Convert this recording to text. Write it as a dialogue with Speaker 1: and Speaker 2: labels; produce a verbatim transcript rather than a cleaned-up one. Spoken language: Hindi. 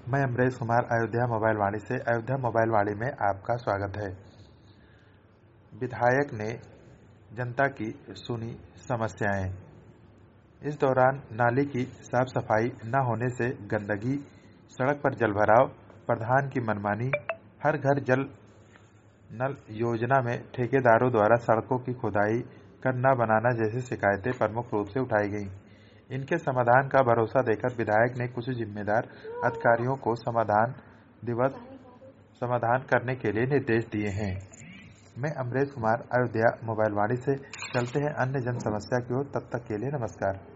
Speaker 1: मैं अमरेश कुमार अयोध्या मोबाइल वाणी से अयोध्या मोबाइल वाणी में आपका स्वागत है। विधायक ने जनता की सुनी समस्याएं। इस दौरान नाली की साफ सफाई न होने से गंदगी, सड़क पर जलभराव, प्रधान की मनमानी, हर घर जल नल योजना में ठेकेदारों द्वारा सड़कों की खुदाई कर न बनाना जैसी शिकायतें प्रमुख रूप से उठाई गईं। इनके समाधान का भरोसा देकर विधायक ने कुछ जिम्मेदार अधिकारियों को समाधान दिवस समाधान करने के लिए निर्देश दिए हैं। मैं अमरेश कुमार अयोध्या मोबाइल वाणी से। चलते हैं अन्य जन समस्या की ओर। तब तक के लिए नमस्कार।